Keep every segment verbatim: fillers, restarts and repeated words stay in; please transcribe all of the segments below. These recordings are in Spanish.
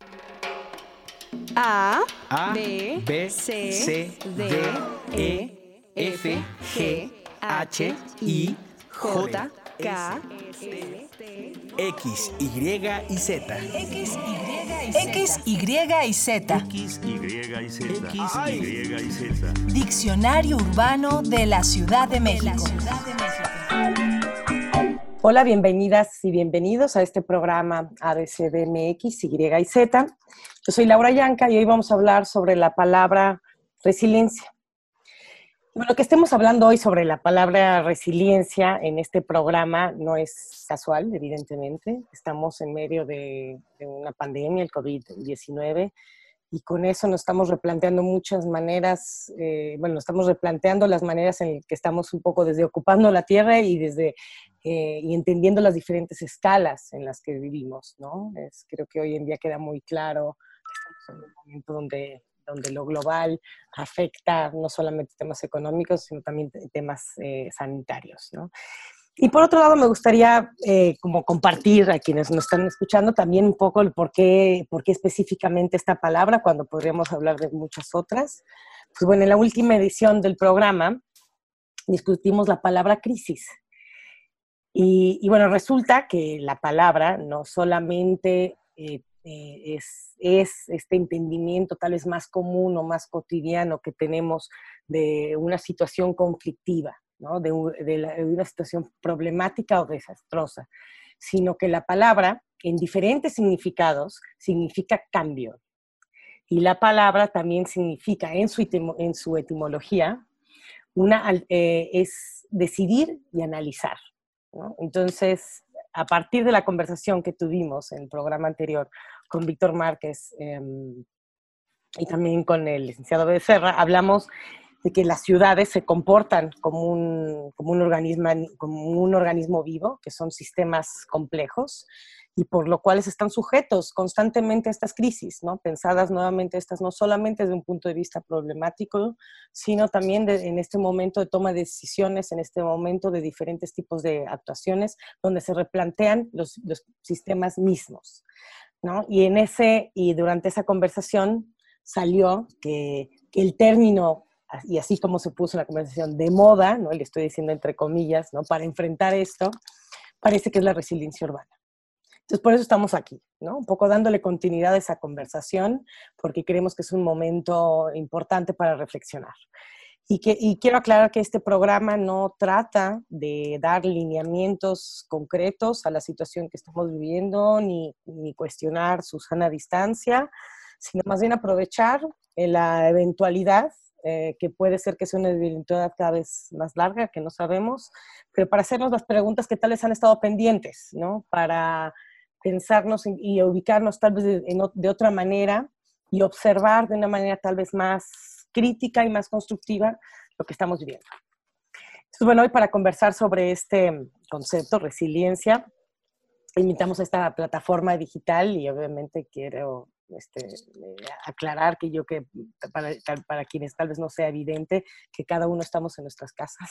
A, A, B, B, C, C, D, E, F, G, H, I, J, J, K, X, Y y Z. X, Y y Z. X, Y y Z. X, Y y Z. Diccionario Urbano de la Ciudad de México. Hola, bienvenidas y bienvenidos a este programa A B C D M X, Y y Z. Yo soy Laura Yanca y hoy vamos a hablar sobre la palabra resiliencia. Bueno, que estemos hablando hoy sobre la palabra resiliencia en este programa no es casual, evidentemente. Estamos en medio de, de una pandemia, el COVID diecinueve, y con eso nos estamos replanteando muchas maneras, eh, bueno, nos estamos replanteando las maneras en que estamos un poco desde ocupando la tierra y desde eh, y entendiendo las diferentes escalas en las que vivimos, ¿no? Es, creo que hoy en día queda muy claro que estamos en un momento donde donde lo global afecta no solamente temas económicos, sino también temas eh, sanitarios, ¿no? Y por otro lado, me gustaría eh, como compartir a quienes nos están escuchando también un poco el por qué, por qué específicamente esta palabra, cuando podríamos hablar de muchas otras. Pues bueno, en la última edición del programa discutimos la palabra crisis. Y, y bueno, resulta que la palabra no solamente eh, eh, es, es este entendimiento tal vez más común o más cotidiano que tenemos de una situación conflictiva, ¿no? de, de, la, de una situación problemática o desastrosa, sino que la palabra en diferentes significados significa cambio. Y la palabra también significa en su, etimo, en su etimología una, eh, es decidir y analizar, ¿no? Entonces, a partir de la conversación que tuvimos en el programa anterior con Víctor Márquez eh, y también con el licenciado Becerra, hablamos de que las ciudades se comportan como un, como un organismo, como un organismo vivo, que son sistemas complejos, y por lo cual están sujetos constantemente a estas crisis, ¿no? Pensadas nuevamente estas no solamente desde un punto de vista problemático, sino también de, en este momento de toma de decisiones, en este momento de diferentes tipos de actuaciones, donde se replantean los, los sistemas mismos, ¿no? Y, en ese, y durante esa conversación salió que, que el término, y así como se puso en la conversación, de moda, ¿no? Le estoy diciendo entre comillas, ¿no? Para enfrentar esto, parece que es la resiliencia urbana. Entonces, por eso estamos aquí, ¿no? Un poco dándole continuidad a esa conversación, porque creemos que es un momento importante para reflexionar. Y, que, y quiero aclarar que este programa no trata de dar lineamientos concretos a la situación que estamos viviendo, ni, ni cuestionar su sana distancia, sino más bien aprovechar la eventualidad, eh, que puede ser que sea una eventualidad cada vez más larga, que no sabemos, pero para hacernos las preguntas que tal vez han estado pendientes, ¿no? Para pensarnos en, y ubicarnos tal vez de, en, de otra manera y observar de una manera tal vez más crítica y más constructiva lo que estamos viviendo. Entonces, bueno, hoy para conversar sobre este concepto, resiliencia, invitamos a esta plataforma digital y obviamente quiero este, aclarar que yo que para, para quienes tal vez no sea evidente que cada uno estamos en nuestras casas,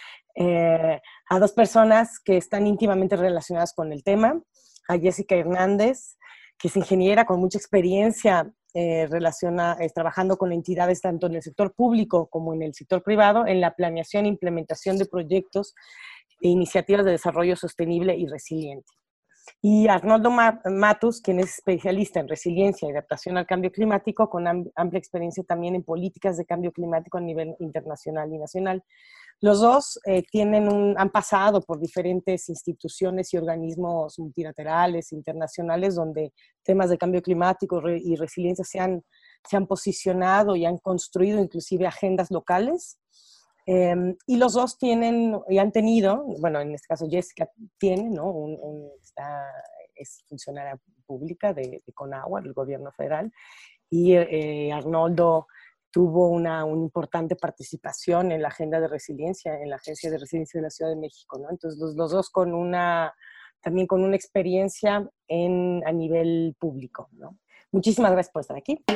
eh, a dos personas que están íntimamente relacionadas con el tema, a Jessica Hernández, que es ingeniera con mucha experiencia eh, relaciona, eh, trabajando con entidades tanto en el sector público como en el sector privado en la planeación e implementación de proyectos e iniciativas de desarrollo sostenible y resiliente. Y Arnoldo Matus, quien es especialista en resiliencia y adaptación al cambio climático, con amplia experiencia también en políticas de cambio climático a nivel internacional y nacional. Los dos eh, tienen un, han pasado por diferentes instituciones y organismos multilaterales, internacionales, donde temas de cambio climático y resiliencia se han, se han posicionado y han construido inclusive agendas locales. Eh, y los dos tienen y han tenido, bueno, en este caso Jessica tiene, ¿no? Un, un, está, es funcionaria pública de, de CONAGUA, del gobierno federal, y eh, Arnoldo tuvo una, una importante participación en la agenda de resiliencia, en la Agencia de Resiliencia de la Ciudad de México, ¿no? Entonces los, los dos con una, también con una experiencia en, a nivel público, ¿no? Muchísimas gracias por estar aquí.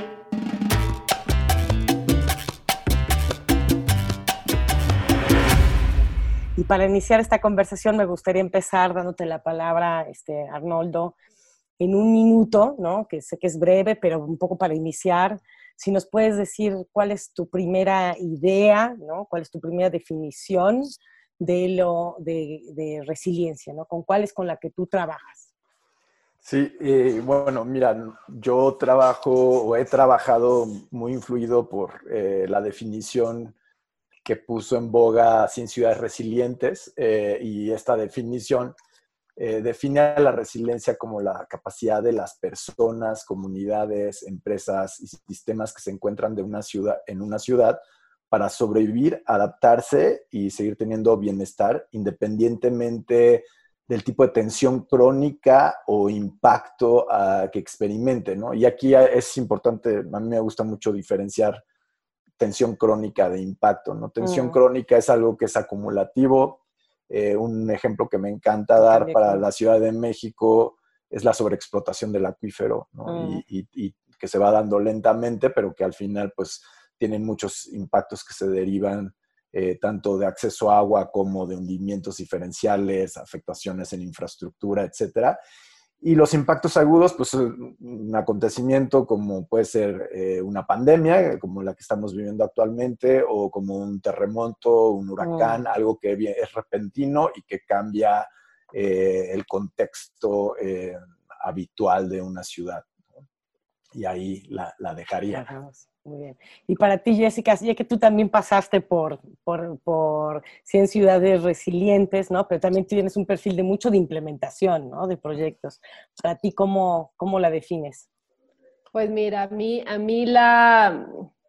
Y para iniciar esta conversación me gustaría empezar dándote la palabra, este, Arnoldo, en un minuto, ¿no? Que sé que es breve, pero un poco para iniciar, si nos puedes decir cuál es tu primera idea, ¿no? Cuál es tu primera definición de, lo, de, de resiliencia, ¿no? ¿Con cuál es con la que tú trabajas? Sí, eh, bueno, mira, yo trabajo o he trabajado muy influido por eh, la definición que puso en boga Cien Ciudades Resilientes, eh, y esta definición eh, define a la resiliencia como la capacidad de las personas, comunidades, empresas y sistemas que se encuentran de una ciudad, en una ciudad para sobrevivir, adaptarse y seguir teniendo bienestar independientemente del tipo de tensión crónica o impacto uh, que experimente, ¿no? Y aquí es importante, a mí me gusta mucho diferenciar tensión crónica de impacto, ¿no? Tensión mm. crónica es algo que es acumulativo. Eh, un ejemplo que me encanta dar para la Ciudad de México es la sobreexplotación del acuífero, ¿no? Mm. Y, y, y que se va dando lentamente, pero que al final, pues, tienen muchos impactos que se derivan eh, tanto de acceso a agua como de hundimientos diferenciales, afectaciones en infraestructura, etcétera. Y los impactos agudos, pues un acontecimiento como puede ser eh, una pandemia, como la que estamos viviendo actualmente, o como un terremoto, un huracán, oh. algo que es repentino y que cambia eh, el contexto eh, habitual de una ciudad, ¿no? Y ahí la, la dejaría. Ajá. Muy bien. Y para ti, Jessica, ya que tú también pasaste por, por, por cien ciudades resilientes, ¿no? Pero también tienes un perfil de mucho de implementación, ¿no? De proyectos. Para ti, ¿cómo, cómo la defines? Pues mira, a mí, a mí la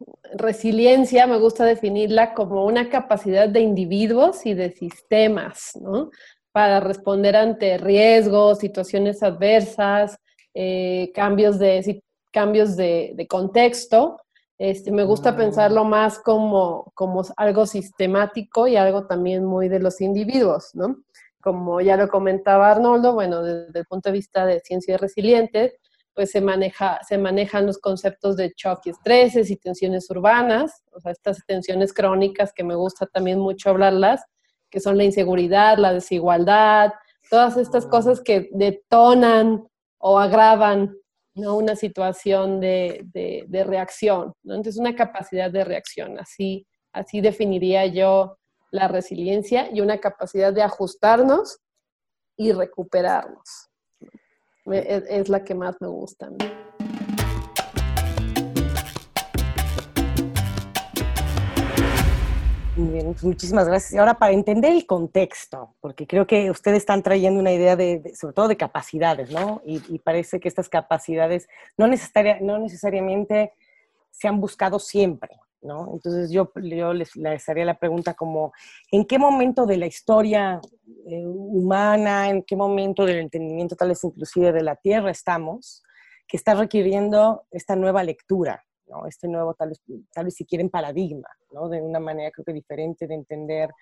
resiliencia me gusta definirla como una capacidad de individuos y de sistemas, ¿no? Para responder ante riesgos, situaciones adversas, eh, cambios de, cambios de, de contexto. Este, me gusta pensarlo más como, como algo sistemático y algo también muy de los individuos, ¿no? Como ya lo comentaba Arnoldo, bueno, desde el punto de vista de ciencias resilientes, pues se, maneja, se manejan los conceptos de shock y estreses y tensiones urbanas, o sea, estas tensiones crónicas que me gusta también mucho hablarlas, que son la inseguridad, la desigualdad, todas estas cosas que detonan o agravan, ¿no? Una situación de, de, de reacción, ¿no? Entonces, una capacidad de reacción, así, así definiría yo la resiliencia y una capacidad de ajustarnos y recuperarnos. Es, es la que más me gusta a mí. Muy bien, pues muchísimas gracias. Y ahora para entender el contexto, porque creo que ustedes están trayendo una idea de, de sobre todo de capacidades, ¿no? Y, y parece que estas capacidades no, necesaria, no necesariamente se han buscado siempre, ¿no? Entonces yo, yo les, les haría la pregunta como, ¿en qué momento de la historia eh, humana, en qué momento del entendimiento tal vez inclusive de la Tierra estamos, que está requiriendo esta nueva lectura, ¿no? Este nuevo, tal vez, tal vez si quieren, paradigma, ¿no? De una manera creo que diferente de entender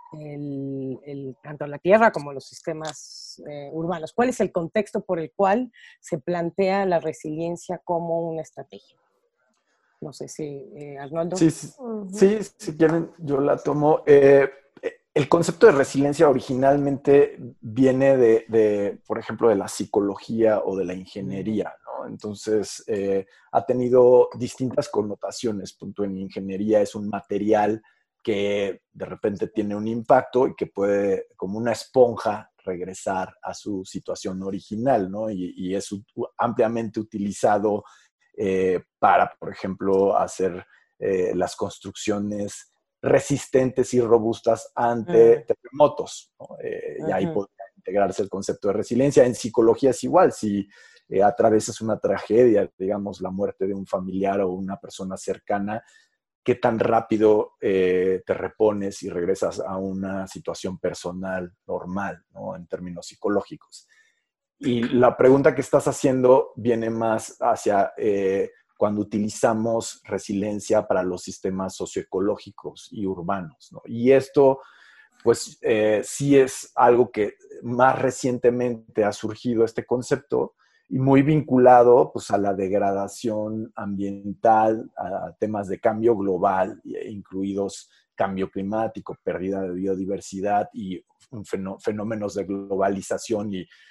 el, el, tanto la Tierra como los sistemas eh, urbanos. ¿Cuál es el contexto por el cual se plantea la resiliencia como una estrategia? No sé si, eh, Arnoldo. Sí, sí, uh-huh. sí, si quieren, yo la tomo. Eh, el concepto de resiliencia originalmente viene de, de, por ejemplo, de la psicología o de la ingeniería, ¿no? Entonces, eh, ha tenido distintas connotaciones. Punto en ingeniería es un material que de repente tiene un impacto y que puede, como una esponja, regresar a su situación original, ¿no? Y, y es ampliamente utilizado eh, para, por ejemplo, hacer eh, las construcciones resistentes y robustas ante uh-huh. terremotos, ¿no? Eh, uh-huh. Y ahí podría integrarse el concepto de resiliencia. En psicología es igual, si eh, atraviesas una tragedia, digamos, la muerte de un familiar o una persona cercana, ¿qué tan rápido eh, te repones y regresas a una situación personal normal, ¿no? En términos psicológicos. Y la pregunta que estás haciendo viene más hacia eh, cuando utilizamos resiliencia para los sistemas socioecológicos y urbanos, ¿no? Y esto, pues, eh, sí es algo que más recientemente ha surgido este concepto y muy vinculado, pues, a la degradación ambiental, a temas de cambio global, incluidos cambio climático, pérdida de biodiversidad y fenómenos de globalización y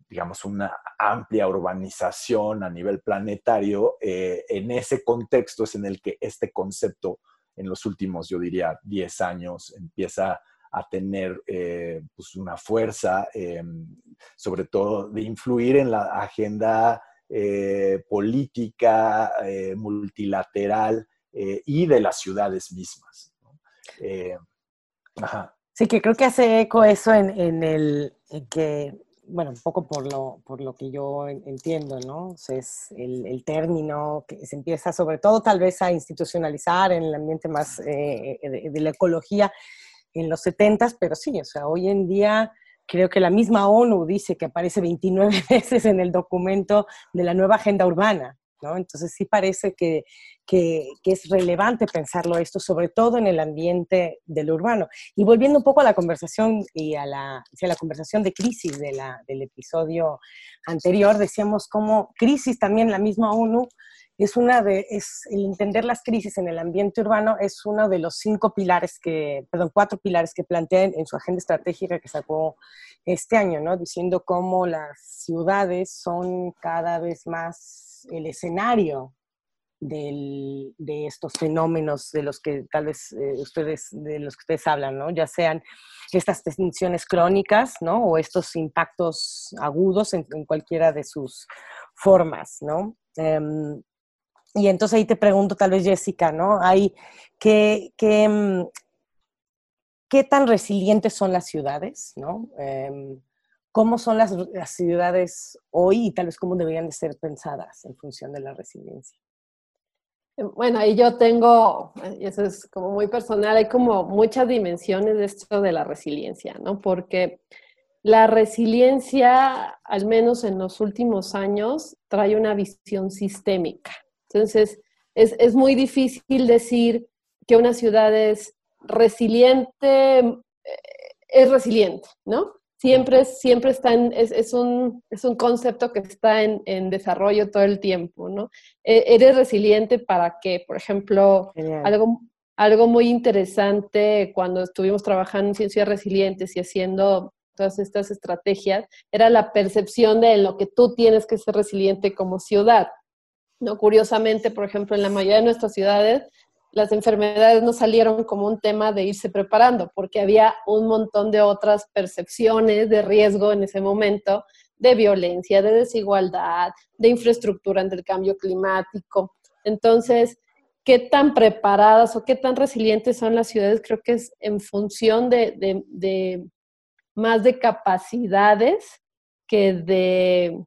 digamos, una amplia urbanización a nivel planetario, eh, en ese contexto es en el que este concepto en los últimos, yo diría, diez años empieza a tener eh, pues una fuerza, eh, sobre todo de influir en la agenda eh, política, eh, multilateral eh, y de las ciudades mismas, ¿no? Eh, ajá. Sí, que creo que hace eco eso en, en el en que, bueno, un poco por lo, por lo que yo entiendo, ¿no? O sea, es el, el término que se empieza sobre todo tal vez a institucionalizar en el ambiente más eh, de, de la ecología en los setentas, pero sí, o sea, hoy en día creo que la misma ONU dice que aparece veintinueve veces en el documento de la nueva agenda urbana, ¿no? Entonces sí parece que, que, que es relevante pensarlo esto, sobre todo en el ambiente del urbano. Y volviendo un poco a la conversación y a la, a la conversación de crisis de la, del episodio anterior, decíamos cómo crisis también la misma ONU es una de, es el entender las crisis en el ambiente urbano es uno de los cinco pilares que, perdón, cuatro pilares que plantea en, en su agenda estratégica que sacó este año, ¿no? Diciendo cómo las ciudades son cada vez más el escenario del, de estos fenómenos de los que tal vez eh, ustedes, de los que ustedes hablan, ¿no? Ya sean estas tensiones crónicas, ¿no? O estos impactos agudos en, en cualquiera de sus formas, ¿no? Um, Y entonces ahí te pregunto, tal vez Jessica, ¿no? Hay, ¿qué, qué, qué tan resilientes son las ciudades, ¿no? Eh, ¿Cómo son las, las ciudades hoy y tal vez cómo deberían de ser pensadas en función de la resiliencia? Bueno, ahí yo tengo, y eso es como muy personal, hay como muchas dimensiones de esto de la resiliencia, ¿no? Porque la resiliencia, al menos en los últimos años, trae una visión sistémica. Entonces, es, es muy difícil decir que una ciudad es resiliente, es resiliente, ¿no? Siempre, siempre está en, es, es, un, es un concepto que está en, en desarrollo todo el tiempo, ¿no? ¿Eres resiliente para qué? Por ejemplo, algo, algo muy interesante cuando estuvimos trabajando en ciencias resilientes y haciendo todas estas estrategias, era la percepción de lo que tú tienes que ser resiliente como ciudad, ¿no? Curiosamente, por ejemplo, en la mayoría de nuestras ciudades, las enfermedades no salieron como un tema de irse preparando, porque había un montón de otras percepciones de riesgo en ese momento, de violencia, de desigualdad, de infraestructura ante el cambio climático. Entonces, ¿qué tan preparadas o qué tan resilientes son las ciudades? Creo que es en función de, de, de más de capacidades que de,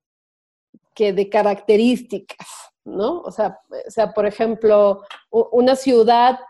que de características, ¿no? O sea, o sea, por ejemplo, una ciudad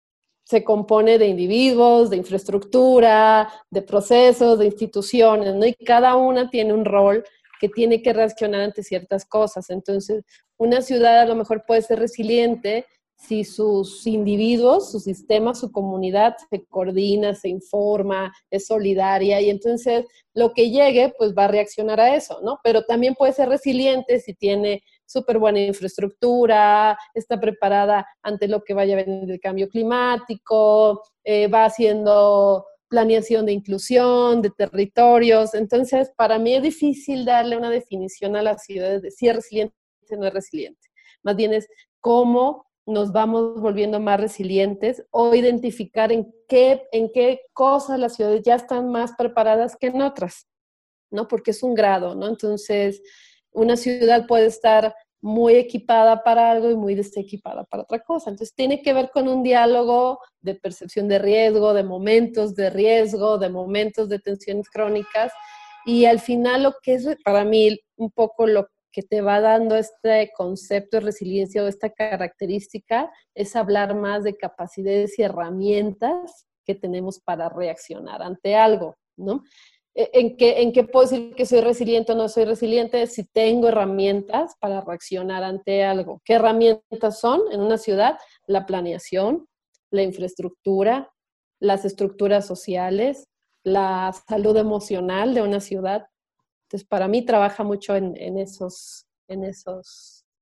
se compone de individuos, de infraestructura, de procesos, de instituciones, ¿no? Y cada una tiene un rol que tiene que reaccionar ante ciertas cosas. Entonces, una ciudad a lo mejor puede ser resiliente si sus individuos, su sistema, su comunidad se coordina, se informa, es solidaria, y entonces lo que llegue, pues va a reaccionar a eso, ¿no? Pero también puede ser resiliente si tiene súper buena infraestructura, está preparada ante lo que vaya a venir del cambio climático, eh, va haciendo planeación de inclusión, de territorios. Entonces, para mí es difícil darle una definición a las ciudades de si es resiliente o no es resiliente. Más bien es cómo nos vamos volviendo más resilientes o identificar en qué, en qué cosas las ciudades ya están más preparadas que en otras, ¿no? Porque es un grado, ¿no? Entonces, una ciudad puede estar muy equipada para algo y muy desequipada para otra cosa. Entonces, tiene que ver con un diálogo de percepción de riesgo, de momentos de riesgo, de momentos de tensiones crónicas, y al final lo que es para mí un poco lo que te va dando este concepto de resiliencia o esta característica es hablar más de capacidades y herramientas que tenemos para reaccionar ante algo, ¿no? ¿En qué, en qué puedo decir que soy resiliente o no soy resiliente? Si tengo herramientas para reaccionar ante algo. ¿Qué herramientas son en una ciudad? La planeación, la infraestructura, las estructuras sociales, la salud emocional de una ciudad. Entonces, para mí trabaja mucho en, en, esos, en esos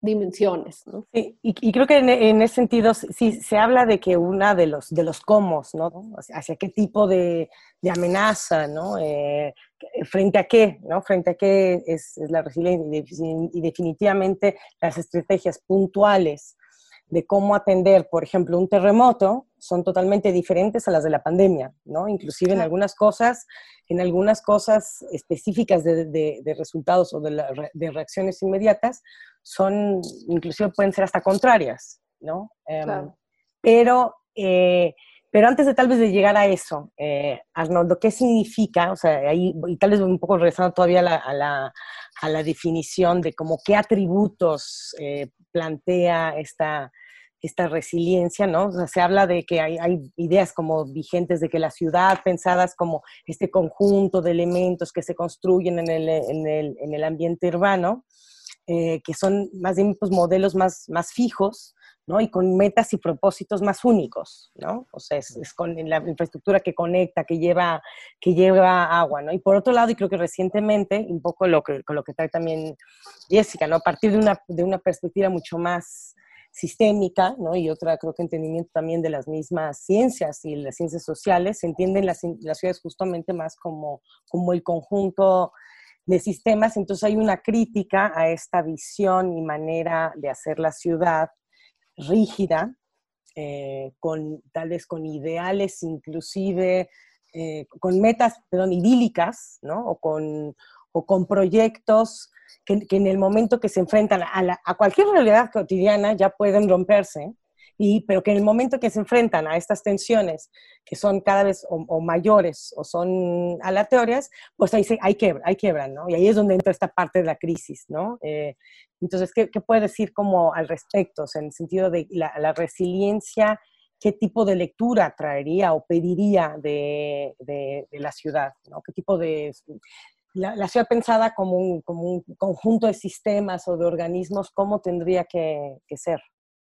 dimensiones, ¿no? Sí, y, y creo que en, en ese sentido sí se habla de que una de los, de los cómo, ¿no? Hacia, hacia qué tipo de, de amenaza, ¿no? Eh, frente a qué, ¿no? Frente a qué es, es la resiliencia y, y definitivamente las estrategias puntuales de cómo atender, por ejemplo, un terremoto, son totalmente diferentes a las de la pandemia, ¿no? Inclusive en algunas cosas, en algunas cosas específicas de, de, de resultados o de, la, de reacciones inmediatas, son, inclusive pueden ser hasta contrarias, ¿no? Claro. Um, pero, eh, pero antes de tal vez de llegar a eso, eh, Arnoldo, ¿qué significa? O sea, ahí, y tal vez un poco regresando todavía a la, a la, a la definición de como qué atributos eh, plantea esta, esta resiliencia, ¿no? O sea, se habla de que hay, hay ideas como vigentes de que la ciudad, pensadas como este conjunto de elementos que se construyen en el, en el, en el ambiente urbano, eh, que son más bien pues, modelos más, más fijos, ¿no? Y con metas y propósitos más únicos, ¿no? O sea, es, es con la infraestructura que conecta, que lleva, que lleva agua, ¿no? Y por otro lado, y creo que recientemente, un poco lo que, con lo que trae también Jessica, ¿no? A partir de una, de una perspectiva mucho más sistémica, ¿no? Y otra, creo que entendimiento también de las mismas ciencias y las ciencias sociales, se entienden las, las ciudades justamente más como, como el conjunto de sistemas. Entonces hay una crítica a esta visión y manera de hacer la ciudad rígida, eh, con, tal vez con ideales inclusive, eh, con metas, perdón, idílicas, ¿no? O con, o con proyectos que, que en el momento que se enfrentan a, la, a cualquier realidad cotidiana ya pueden romperse, y, pero que en el momento que se enfrentan a estas tensiones que son cada vez o, o mayores o son aleatorias, pues ahí, se, ahí, quiebra, ahí quiebran, ¿no? Y ahí es donde entra esta parte de la crisis, ¿no? Eh, entonces, ¿qué, ¿qué puede decir como al respecto? O sea, en el sentido de la, la resiliencia, ¿qué tipo de lectura traería o pediría de, de, de la ciudad, ¿no? ¿Qué tipo de... La, la ciudad pensada como un, como un conjunto de sistemas o de organismos, ¿cómo tendría que, que ser?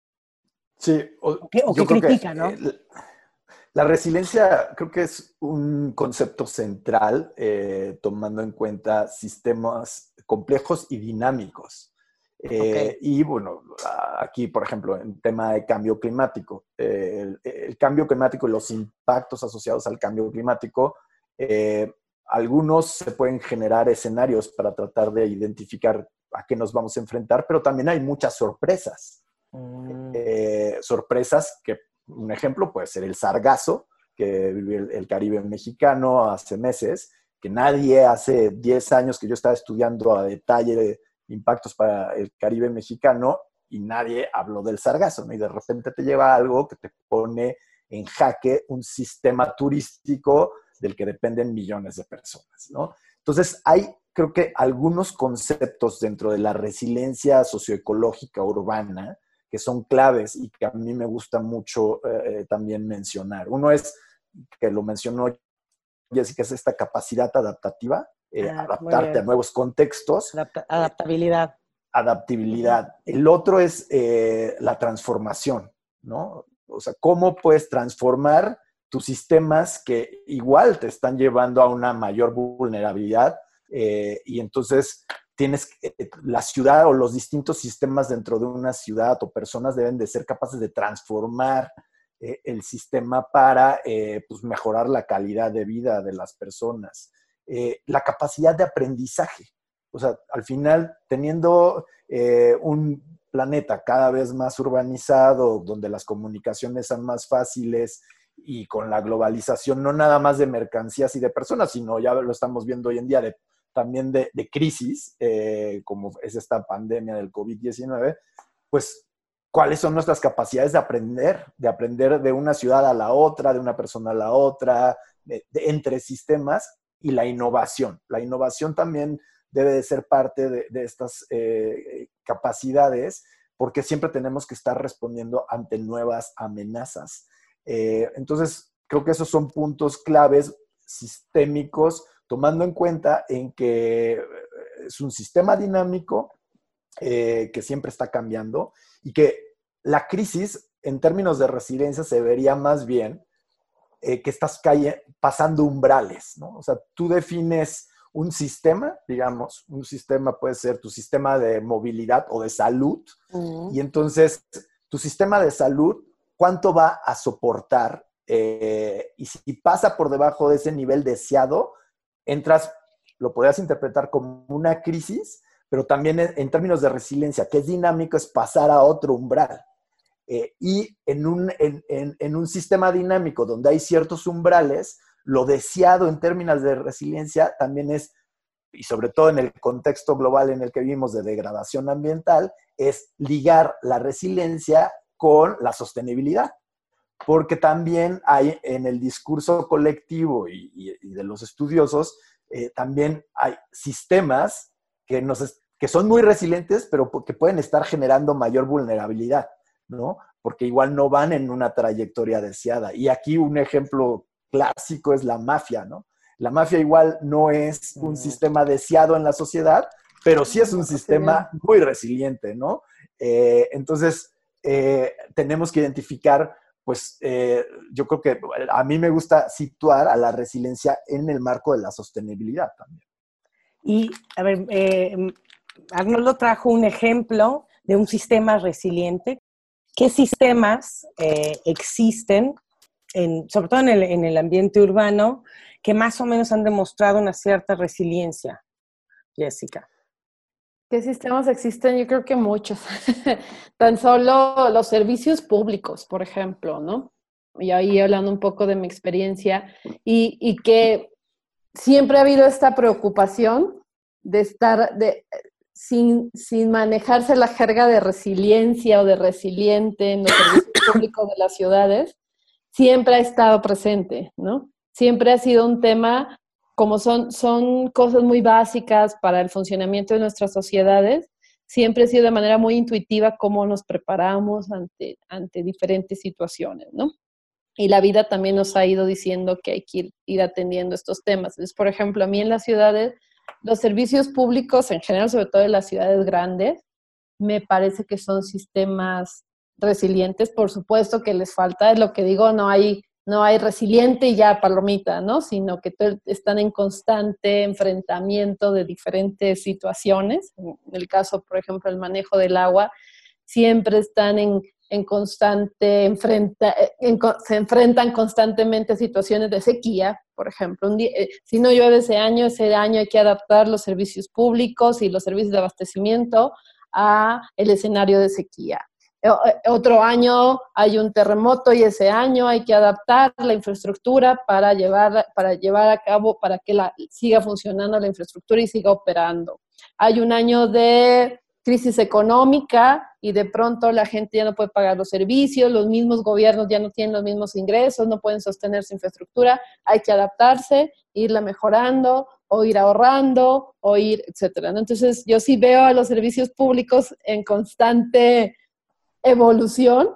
Sí, o, o qué, o yo qué creo critica, que ¿no? eh, la resiliencia creo que es un concepto central, eh, tomando en cuenta sistemas complejos y dinámicos. Eh, Okay. Y bueno, aquí, por ejemplo, en tema de cambio climático, eh, el, el cambio climático y los impactos asociados al cambio climático, eh, algunos se pueden generar escenarios para tratar de identificar a qué nos vamos a enfrentar, pero también hay muchas sorpresas. Mm. Eh, sorpresas que, un ejemplo puede ser el sargazo, que vivió el, el Caribe mexicano hace meses, que nadie hace diez años que yo estaba estudiando a detalle impactos para el Caribe mexicano y nadie habló del sargazo, ¿no? Y de repente te lleva algo que te pone en jaque un sistema turístico del que dependen millones de personas, ¿no? Entonces, hay, creo que, algunos conceptos dentro de la resiliencia socioecológica urbana que son claves y que a mí me gusta mucho eh, también mencionar. Uno es, que lo mencionó Jessica, es esta capacidad adaptativa, eh, Ah, adaptarte a nuevos contextos. Adapta adaptabilidad. Eh, adaptabilidad. El otro es eh, la transformación, ¿no? O sea, cómo puedes transformar tus sistemas que igual te están llevando a una mayor vulnerabilidad, eh, y entonces tienes eh, la ciudad o los distintos sistemas dentro de una ciudad o personas deben de ser capaces de transformar eh, el sistema para eh, pues mejorar la calidad de vida de las personas. Eh, la capacidad de aprendizaje. O sea, al final, teniendo eh, un planeta cada vez más urbanizado, donde las comunicaciones son más fáciles y con la globalización, no nada más de mercancías y de personas, sino ya lo estamos viendo hoy en día de, también de, de crisis, eh, como es esta pandemia del COVID diecinueve, pues, ¿cuáles son nuestras capacidades de aprender? De aprender de una ciudad a la otra, de una persona a la otra, de, de, entre sistemas, y la innovación. La innovación también debe de ser parte de, de estas eh, capacidades, porque siempre tenemos que estar respondiendo ante nuevas amenazas. Eh, entonces, creo que esos son puntos claves sistémicos, tomando en cuenta en que es un sistema dinámico eh, que siempre está cambiando y que la crisis, en términos de resiliencia, se vería más bien eh, que estás calle, pasando umbrales, ¿no? O sea, tú defines un sistema, digamos, un sistema puede ser tu sistema de movilidad o de salud, uh-huh. y entonces tu sistema de salud, ¿cuánto va a soportar? Eh, y si pasa por debajo de ese nivel deseado, entras, lo podrías interpretar como una crisis, pero también en términos de resiliencia, que es dinámico, es pasar a otro umbral. Eh, y en un, en, en, en un sistema dinámico donde hay ciertos umbrales, lo deseado en términos de resiliencia también es, y sobre todo en el contexto global en el que vivimos de degradación ambiental, es ligar la resiliencia con la sostenibilidad. Porque también hay en el discurso colectivo y, y, y de los estudiosos, eh, también hay sistemas que, nos, que son muy resilientes, pero que pueden estar generando mayor vulnerabilidad, ¿no? Porque igual no van en una trayectoria deseada. Y aquí un ejemplo clásico es la mafia, ¿no? La mafia igual no es un sistema deseado en la sociedad, pero sí es un sistema muy resiliente, ¿no? Eh, entonces, eh, tenemos que identificar, pues, eh, yo creo que a mí me gusta situar a la resiliencia en el marco de la sostenibilidad también. Y, a ver, eh, Arnoldo trajo un ejemplo de un sistema resiliente. ¿Qué sistemas eh, existen, en, sobre todo en el, en el ambiente urbano, que más o menos han demostrado una cierta resiliencia, Jessica? ¿Qué sistemas existen? Yo creo que muchos. Tan solo los servicios públicos, por ejemplo, ¿no? Y ahí hablando un poco de mi experiencia, y, y que siempre ha habido esta preocupación de estar, de, sin, sin manejarse la jerga de resiliencia o de resiliente en los servicios públicos de las ciudades, siempre ha estado presente, ¿no? Siempre ha sido un tema, como son, son cosas muy básicas para el funcionamiento de nuestras sociedades, siempre ha sido de manera muy intuitiva cómo nos preparamos ante, ante diferentes situaciones, ¿no? Y la vida también nos ha ido diciendo que hay que ir, ir atendiendo estos temas. Entonces, por ejemplo, a mí en las ciudades, los servicios públicos en general, sobre todo en las ciudades grandes, me parece que son sistemas resilientes. Por supuesto que les falta, es lo que digo, no hay, no hay resiliente y ya palomita, ¿no? Sino que están en constante enfrentamiento de diferentes situaciones. En el caso, por ejemplo, el manejo del agua, siempre están en, en constante, enfrenta, en, se enfrentan constantemente a situaciones de sequía, por ejemplo. Un día, eh, si no llueve ese año, ese año hay que adaptar los servicios públicos y los servicios de abastecimiento a el escenario de sequía. Otro año hay un terremoto y ese año hay que adaptar la infraestructura para llevar, para llevar a cabo, para que la, siga funcionando la infraestructura y siga operando. Hay un año de crisis económica y de pronto la gente ya no puede pagar los servicios, los mismos gobiernos ya no tienen los mismos ingresos, no pueden sostener su infraestructura, hay que adaptarse, irla mejorando o ir ahorrando o ir, etcétera. Entonces yo sí veo a los servicios públicos en constante evolución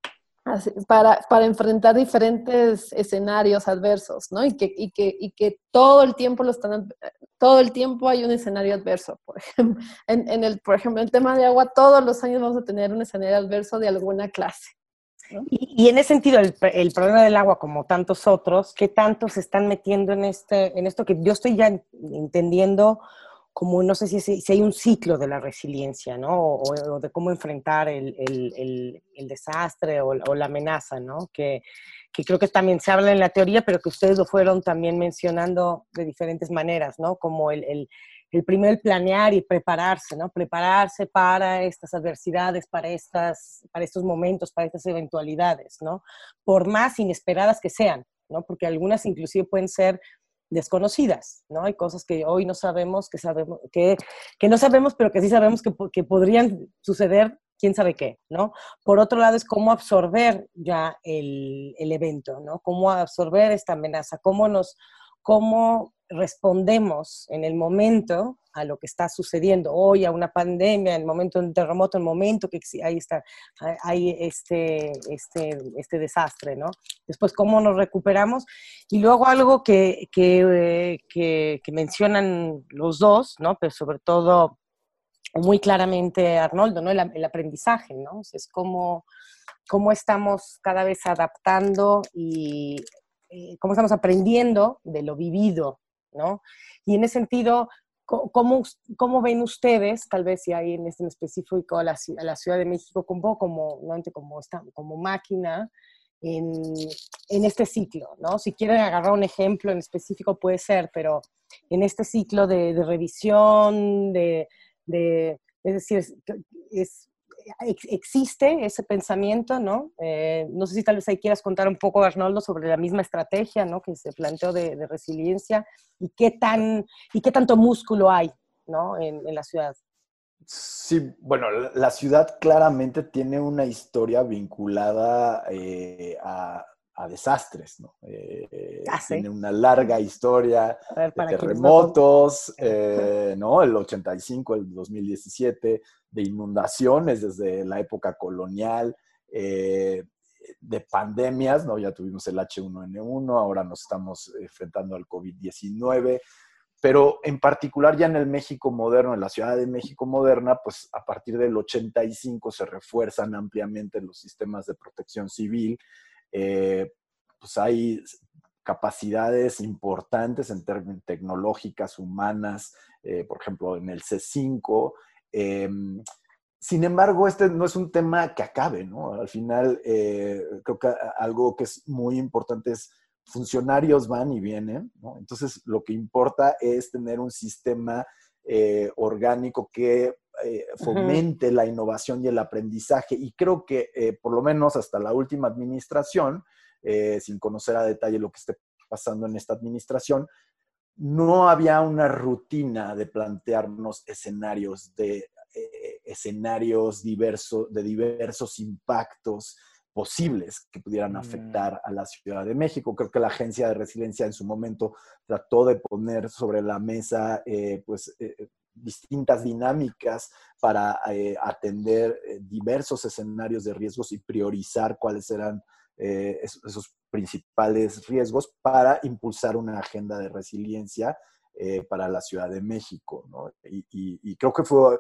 para, para enfrentar diferentes escenarios adversos, ¿no? Y que, y, que, y que todo el tiempo lo están, todo el tiempo hay un escenario adverso. Por ejemplo, en, en el, por ejemplo, el tema de agua, todos los años vamos a tener un escenario adverso de alguna clase, ¿no? Y, y en ese sentido, el, el problema del agua, como tantos otros, ¿qué tanto se están metiendo en, este, en esto que yo estoy ya entendiendo como, no sé si, si hay un ciclo de la resiliencia, ¿no? O, o de cómo enfrentar el, el, el, el desastre o, o la amenaza, ¿no? Que, que creo que también se habla en la teoría, pero que ustedes lo fueron también mencionando de diferentes maneras, ¿no? Como el, el, el primero, el planear y prepararse, ¿no? Prepararse para estas adversidades, para, estas, para estos momentos, para estas eventualidades, ¿no? Por más inesperadas que sean, ¿no? Porque algunas inclusive pueden ser desconocidas, ¿no? Hay cosas que hoy no sabemos, que, sabemos que, que no sabemos, pero que sí sabemos que, que podrían suceder, quién sabe qué, ¿no? Por otro lado, es cómo absorber ya el, el evento, ¿no? Cómo absorber esta amenaza, cómo nos, cómo respondemos en el momento a lo que está sucediendo hoy, a una pandemia, en el momento de un terremoto, en el momento que hay, está, hay este, este, este desastre, ¿no? Después, cómo nos recuperamos. Y luego algo que, que, que, que mencionan los dos, ¿no? Pero sobre todo muy claramente Arnoldo, ¿no? El, el aprendizaje, ¿no? O sea, es cómo, cómo estamos cada vez adaptando y eh, cómo estamos aprendiendo de lo vivido, ¿no? Y en ese sentido, ¿cómo, cómo ven ustedes, tal vez si hay en este en específico a la, a la Ciudad de México como, como, ¿no? como, esta, como máquina en, en este ciclo, ¿no? Si quieren agarrar un ejemplo en específico puede ser, pero en este ciclo de, de revisión, de, de, es decir, es, es existe ese pensamiento, ¿no? Eh, no sé si tal vez ahí quieras contar un poco, Arnoldo, sobre la misma estrategia, ¿no? Que se planteó de, de resiliencia y qué, tan, y qué tanto músculo hay, ¿no? En, en la ciudad. Sí, bueno, la, la ciudad claramente tiene una historia vinculada eh, a, a desastres, ¿no? Eh, Ah, ¿sí? Tiene una larga historia A ver, de para terremotos, no... eh, ¿no? El ochenta y cinco, el dos mil diecisiete, de inundaciones desde la época colonial, eh, de pandemias, ¿no? Ya tuvimos el hache uno ene uno, ahora nos estamos enfrentando al covid diecinueve, pero en particular ya en el México moderno, en la Ciudad de México moderna, pues a partir del ochenta y cinco se refuerzan ampliamente los sistemas de protección civil. Eh, pues hay capacidades importantes en términos tecnológicas, humanas, eh, por ejemplo, en el ce cinco. Eh, sin embargo, este no es un tema que acabe, ¿no? Al final, eh, creo que algo que es muy importante es funcionarios van y vienen, ¿no? Entonces, lo que importa es tener un sistema eh, orgánico que eh, fomente uh-huh. la innovación y el aprendizaje. Y creo que, eh, por lo menos hasta la última administración, eh, sin conocer a detalle lo que esté pasando en esta administración, no había una rutina de plantearnos escenarios de eh, escenarios diversos, de diversos impactos posibles que pudieran afectar a la Ciudad de México. Creo que la Agencia de Resiliencia en su momento trató de poner sobre la mesa eh, pues, eh, distintas dinámicas para eh, atender eh, diversos escenarios de riesgos y priorizar cuáles eran eh, esos principales riesgos para impulsar una agenda de resiliencia eh, para la Ciudad de México, ¿no? Y, y, y creo que fue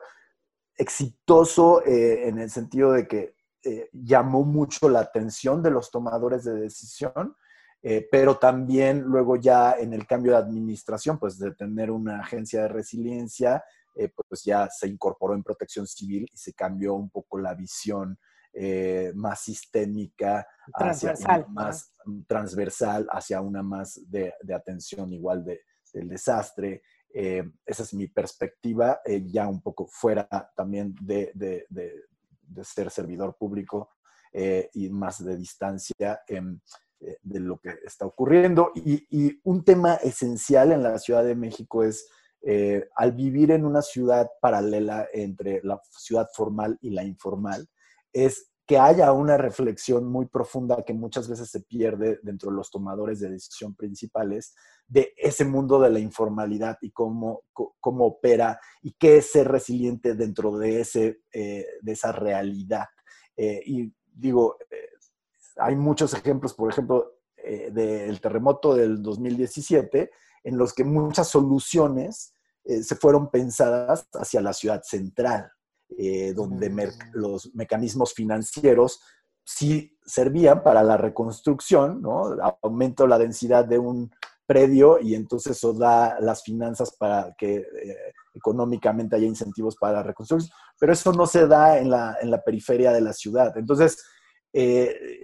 exitoso eh, en el sentido de que eh, llamó mucho la atención de los tomadores de decisión, eh, pero también luego ya en el cambio de administración, pues de tener una agencia de resiliencia, eh, pues ya se incorporó en Protección Civil y se cambió un poco la visión eh, más sistémica, transversal, hacia una más ¿no? transversal, hacia una más de, de atención igual de, del desastre. Eh, esa es mi perspectiva, eh, ya un poco fuera también de, de, de, de ser servidor público eh, y más de distancia eh, de lo que está ocurriendo. Y, y un tema esencial en la Ciudad de México es, eh, al vivir en una ciudad paralela entre la ciudad formal y la informal, es que haya una reflexión muy profunda que muchas veces se pierde dentro de los tomadores de decisión principales de ese mundo de la informalidad y cómo, cómo opera y qué es ser resiliente dentro de, ese, eh, de esa realidad. Eh, y digo, eh, hay muchos ejemplos, por ejemplo, eh, del terremoto del dos mil diecisiete, en los que muchas soluciones eh, se fueron pensadas hacia la ciudad central. Eh, donde me, los mecanismos financieros sí servían para la reconstrucción, ¿no? Aumento la densidad de un predio y entonces eso da las finanzas para que eh, económicamente haya incentivos para la reconstrucción, pero eso no se da en la, en la periferia de la ciudad. Entonces, eh,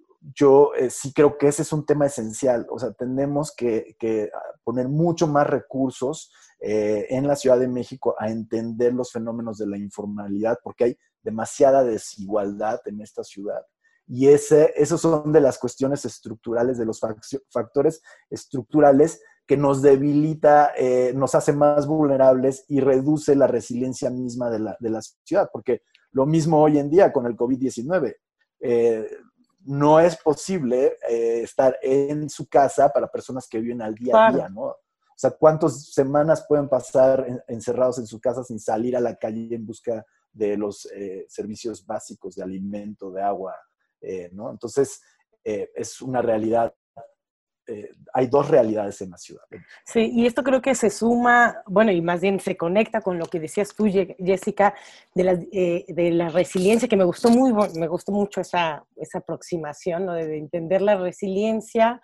yo eh, sí creo que ese es un tema esencial. O sea, tenemos que, que poner mucho más recursos eh, en la Ciudad de México a entender los fenómenos de la informalidad, porque hay demasiada desigualdad en esta ciudad. Y ese, esos son de las cuestiones estructurales, de los factores estructurales que nos debilita, eh, nos hace más vulnerables y reduce la resiliencia misma de la, de la ciudad. Porque lo mismo hoy en día con el covid diecinueve. Eh, no es posible eh, estar en su casa para personas que viven al día a día, ¿no? O sea, ¿cuántas semanas pueden pasar en, encerrados en su casa sin salir a la calle en busca de los eh, servicios básicos de alimento, de agua, eh, ¿no? Entonces, eh, es una realidad. Eh, hay dos realidades en la ciudad. Sí, y esto creo que se suma, bueno, y más bien se conecta con lo que decías tú, Jessica, de la, eh, de la resiliencia, que me gustó muy, me gustó mucho esa, esa aproximación, ¿no? De entender la resiliencia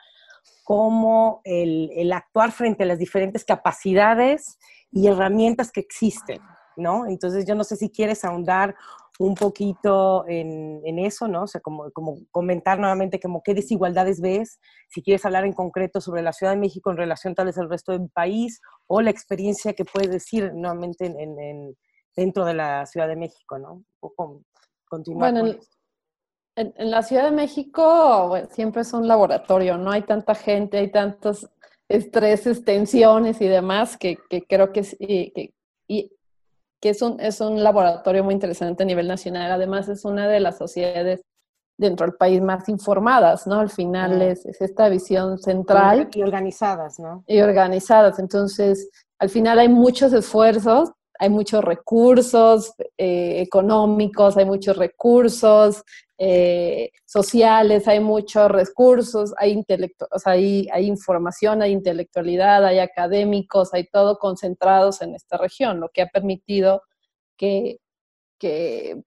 como el, el actuar frente a las diferentes capacidades y herramientas que existen, ¿no? Entonces yo no sé si quieres ahondar un poquito en, en eso, ¿no? O sea, como, como comentar nuevamente como qué desigualdades ves, si quieres hablar en concreto sobre la Ciudad de México en relación tal vez al resto del país, o la experiencia que puedes decir nuevamente en, en, en, dentro de la Ciudad de México, ¿no? Un poco continuar Bueno, con en, eso. en- en la Ciudad de México, bueno, siempre es un laboratorio, no hay tanta gente, hay tantos estreses, tensiones y demás que, que creo que, es- y, que, y que es un, es un laboratorio muy interesante a nivel nacional. Además, es una de las sociedades dentro del país más informadas, ¿no? Al final Mm. es, es esta visión Y, central orga- y organizadas, ¿no? y organizadas. Entonces, al final hay muchos esfuerzos, hay muchos recursos eh, económicos, hay muchos recursos eh, sociales, hay muchos recursos, hay, intelecto o sea, hay, hay información, hay intelectualidad, hay académicos, hay todo concentrados en esta región, lo que ha permitido que, que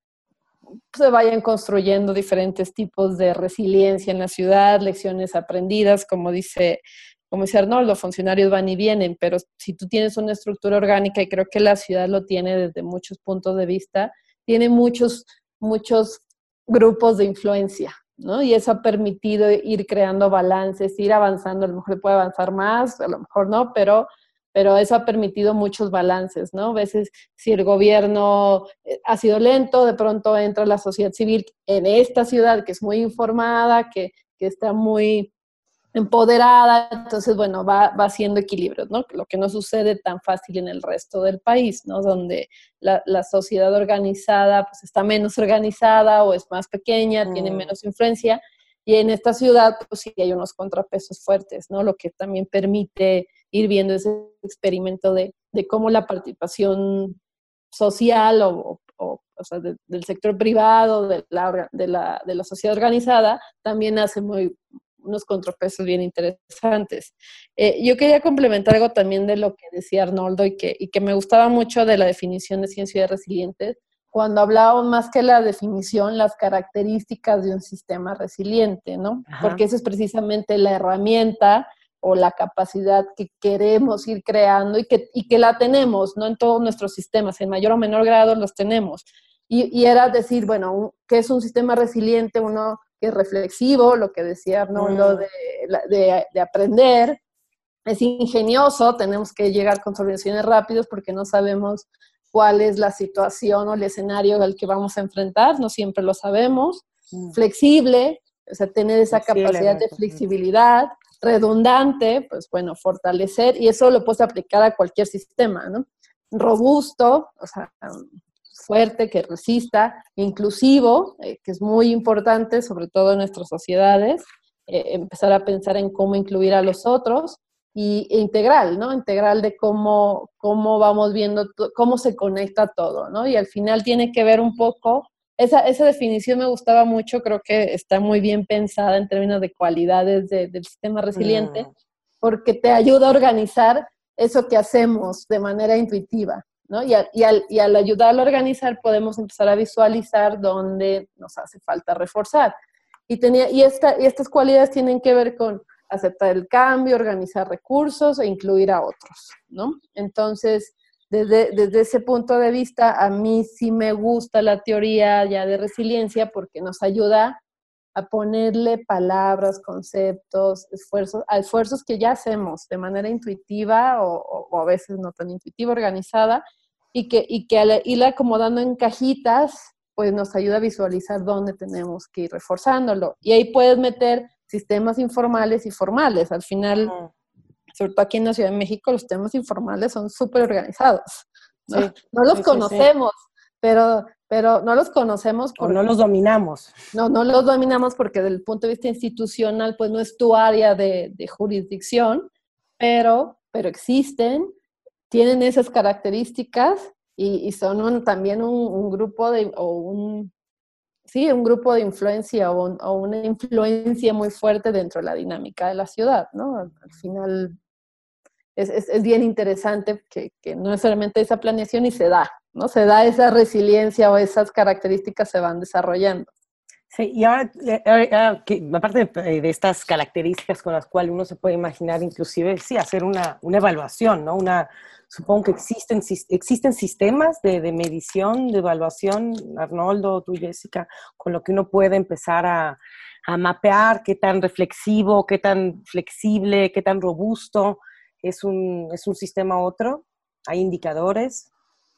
se vayan construyendo diferentes tipos de resiliencia en la ciudad, lecciones aprendidas, como dice, como dice Arnoldo, funcionarios van y vienen, pero si tú tienes una estructura orgánica, y creo que la ciudad lo tiene desde muchos puntos de vista, tiene muchos, muchos grupos de influencia, ¿no? Y eso ha permitido ir creando balances, ir avanzando, a lo mejor puede avanzar más, a lo mejor no, pero pero eso ha permitido muchos balances, ¿no? A veces, si el gobierno ha sido lento, de pronto entra la sociedad civil en esta ciudad que es muy informada, que, que está muy empoderada, entonces, bueno, va, va haciendo equilibrios, ¿no? Lo que no sucede tan fácil en el resto del país, ¿no? Donde la, la sociedad organizada pues está menos organizada o es más pequeña, mm. tiene menos influencia, y en esta ciudad pues sí hay unos contrapesos fuertes, ¿no? Lo que también permite ir viendo ese experimento de, de cómo la participación social o, o, o sea, de, del sector privado, de la, de, la, de la sociedad organizada, también hace muy, unos contrapesos bien interesantes. Eh, yo quería complementar algo también de lo que decía Arnoldo y que, y que me gustaba mucho de la definición de cien ciudades resilientes, cuando hablábamos más que la definición, las características de un sistema resiliente, ¿no? Ajá. Porque esa es precisamente la herramienta o la capacidad que queremos ir creando y que, y que la tenemos, ¿no? En todos nuestros sistemas, en mayor o menor grado los tenemos. Y, y era decir, bueno, ¿qué es un sistema resiliente? Uno que es reflexivo, lo que decía Arnoldo, mm. de, de, de aprender, es ingenioso, tenemos que llegar con soluciones rápidas porque no sabemos cuál es la situación o el escenario al que vamos a enfrentar, no siempre lo sabemos, mm. flexible, o sea, tener esa flexible, capacidad de flexibilidad, redundante, pues bueno, fortalecer, y eso lo puedes aplicar a cualquier sistema, ¿no? Robusto, o sea, fuerte, que resista, inclusivo, eh, que es muy importante, sobre todo en nuestras sociedades, eh, empezar a pensar en cómo incluir a los otros, y e integral, ¿no? Integral de cómo, cómo vamos viendo, cómo se conecta todo, ¿no? Y al final tiene que ver un poco, esa, esa definición me gustaba mucho, creo que está muy bien pensada en términos de cualidades de, del sistema resiliente, mm. porque te ayuda a organizar eso que hacemos de manera intuitiva, ¿no? Y, a, y, al, y al ayudarlo a organizar podemos empezar a visualizar dónde nos hace falta reforzar. Y, tenía, y, esta, y estas cualidades tienen que ver con aceptar el cambio, organizar recursos e incluir a otros, ¿no? Entonces, desde, desde ese punto de vista, a mí sí me gusta la teoría ya de resiliencia porque nos ayuda a ponerle palabras, conceptos, esfuerzos, a esfuerzos que ya hacemos de manera intuitiva o, o, o a veces no tan intuitiva, organizada, y que, y que al irla acomodando en cajitas, pues nos ayuda a visualizar dónde tenemos que ir reforzándolo. Y ahí puedes meter sistemas informales y formales. Al final, sobre todo aquí en la Ciudad de México, los sistemas informales son súper organizados, ¿no? Sí, no los sí, conocemos, sí, sí. Pero, pero no los conocemos porque... O no los dominamos. No, no los dominamos porque desde el punto de vista institucional, pues no es tu área de, de jurisdicción, pero, pero existen, tienen esas características y, y son un, también un, un grupo de, o un, sí, un grupo de influencia o, un, o una influencia muy fuerte dentro de la dinámica de la ciudad, ¿no? Al, al final es, es, es bien interesante que, que no necesariamente esa planeación y se da, ¿no? Se da esa resiliencia o esas características se van desarrollando. Sí, y ahora, eh, ahora que, aparte de, de estas características con las cuales uno se puede imaginar, inclusive, sí, hacer una, una evaluación, ¿no? Una, supongo que existen, existen sistemas de, de medición, de evaluación, Arnoldo, tú, Jessica, con lo que uno puede empezar a, a mapear qué tan reflexivo, qué tan flexible, qué tan robusto es un, es un sistema u otro. Hay indicadores.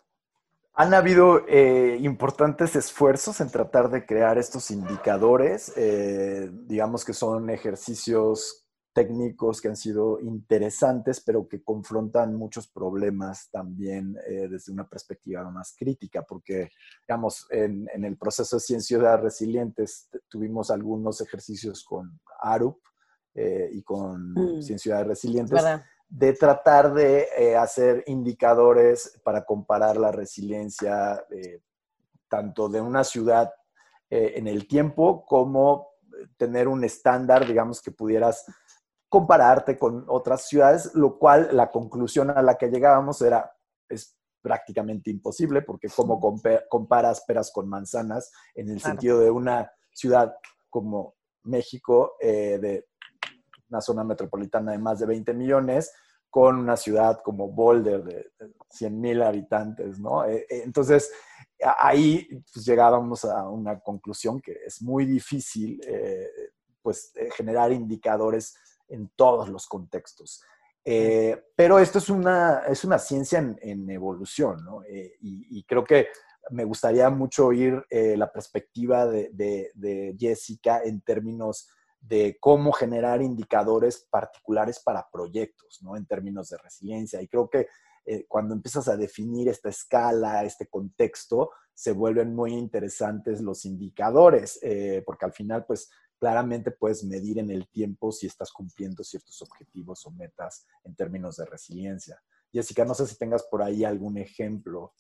Han habido eh, importantes esfuerzos en tratar de crear estos indicadores. Eh, digamos que son ejercicios técnicos que han sido interesantes, pero que confrontan muchos problemas también eh, desde una perspectiva más crítica, porque, digamos, en, en el proceso de Cien Ciudades Resilientes tuvimos algunos ejercicios con ARUP eh, y con Mm, Cien Ciudades Resilientes, ¿verdad? de tratar de eh, hacer indicadores para comparar la resiliencia eh, tanto de una ciudad eh, en el tiempo como tener un estándar, digamos, que pudieras compararte con otras ciudades, lo cual la conclusión a la que llegábamos era, es prácticamente imposible, porque como comparas peras con manzanas en el Claro. sentido de una ciudad como México, eh, de una zona metropolitana de más de veinte millones, con una ciudad como Boulder de cien mil habitantes, ¿no? Eh, eh, entonces, ahí pues, llegábamos a una conclusión que es muy difícil eh, pues, eh, generar indicadores en todos los contextos. Eh, pero esto es una, es una ciencia en, en evolución, ¿no? Eh, y, y creo que me gustaría mucho oír eh, la perspectiva de, de, de Jessica en términos de cómo generar indicadores particulares para proyectos, ¿no? En términos de resiliencia. Y creo que eh, cuando empiezas a definir esta escala, este contexto, se vuelven muy interesantes los indicadores, eh, porque al final, pues, claramente puedes medir en el tiempo si estás cumpliendo ciertos objetivos o metas en términos de resiliencia. Jessica, no sé si tengas por ahí algún ejemplo.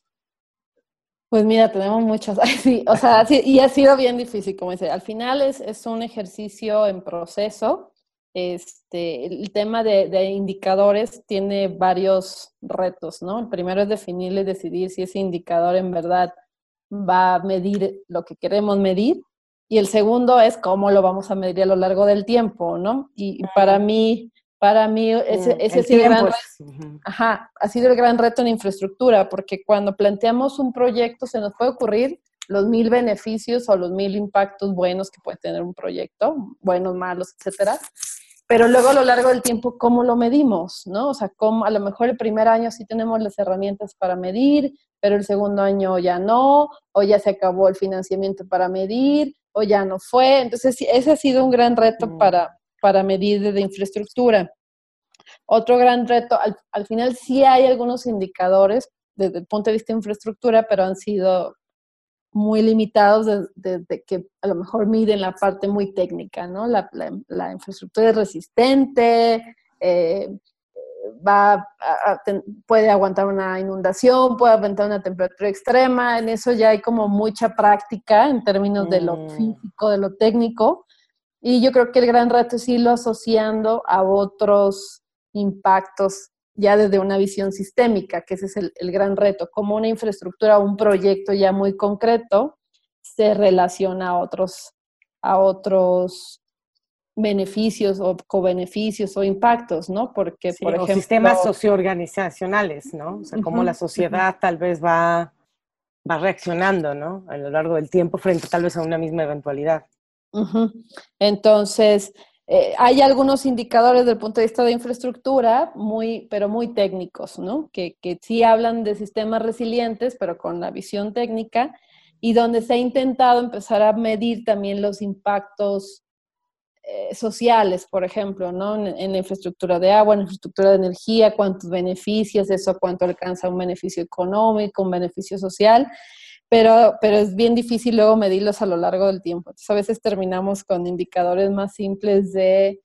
Pues mira, tenemos muchos. Ay, sí, o sea, sí, y ha sido bien difícil, como dice. Al final es, es un ejercicio en proceso. Este, el tema de, de indicadores tiene varios retos, ¿no? El primero es definir y decidir si ese indicador en verdad va a medir lo que queremos medir. Y el segundo es cómo lo vamos a medir a lo largo del tiempo, ¿no? Y para mí, para mí ese, ese ha El sido el gran tiempo reto. es... ujú. Ajá, ha sido el gran reto en infraestructura, porque cuando planteamos un proyecto se nos puede ocurrir los mil beneficios o los mil impactos buenos que puede tener un proyecto, buenos, malos, etcétera. Pero luego a lo largo del tiempo, ¿cómo lo medimos? ¿No? O sea, cómo, a lo mejor el primer año sí tenemos las herramientas para medir, pero el segundo año ya no, o ya se acabó el financiamiento para medir, o ya no fue. Entonces, ese ha sido un gran reto Mm. para, para medir desde infraestructura. Otro gran reto, al, al final sí hay algunos indicadores desde el punto de vista de infraestructura, pero han sido muy limitados desde de, de que a lo mejor miden la parte muy técnica, ¿no? La, la, la infraestructura es resistente, eh, va a, a, ten, puede aguantar una inundación, puede aguantar una temperatura extrema, en eso ya hay como mucha práctica en términos de lo físico, de lo técnico, y yo creo que el gran reto es irlo asociando a otros impactos ya desde una visión sistémica, que ese es el, el gran reto, como una infraestructura o un proyecto ya muy concreto se relaciona a otros, a otros beneficios o cobeneficios o impactos, ¿no? Porque, Sí, por o ejemplo... sistemas socioorganizacionales, ¿no? O sea, uh-huh, cómo la sociedad uh-huh. tal vez va, va reaccionando, ¿no? A lo largo del tiempo frente tal vez a una misma eventualidad. Uh-huh. Entonces, eh, hay algunos indicadores desde el punto de vista de infraestructura, muy, pero muy técnicos, ¿no? Que, que sí hablan de sistemas resilientes, pero con la visión técnica, y donde se ha intentado empezar a medir también los impactos eh, sociales, por ejemplo, ¿no? En, en la infraestructura de agua, en la infraestructura de energía, cuántos beneficios, eso cuánto alcanza un beneficio económico, un beneficio social. Pero, pero es bien difícil luego medirlos a lo largo del tiempo. Entonces, a veces terminamos con indicadores más simples de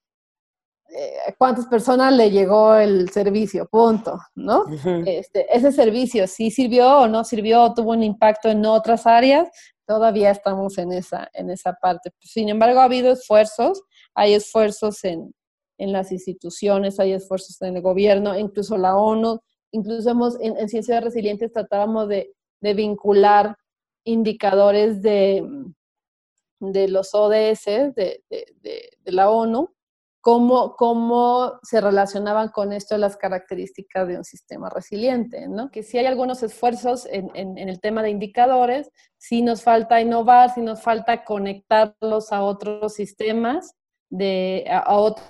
eh, cuántas personas le llegó el servicio, punto, ¿no? Uh-huh. Este, ese servicio sí sirvió o no sirvió, tuvo un impacto en otras áreas, todavía estamos en esa, en esa parte. Sin embargo, ha habido esfuerzos, hay esfuerzos en, en las instituciones, hay esfuerzos en el gobierno, incluso la ONU, incluso hemos, en, en Ciencias Resilientes tratábamos de de vincular indicadores de, de los O D S de, de, de, de la ONU, cómo, cómo se relacionaban con esto las características de un sistema resiliente, ¿no? Que sí hay algunos esfuerzos en, en, en el tema de indicadores, sí nos falta innovar, sí nos falta conectarlos a otros sistemas, de, a, a otros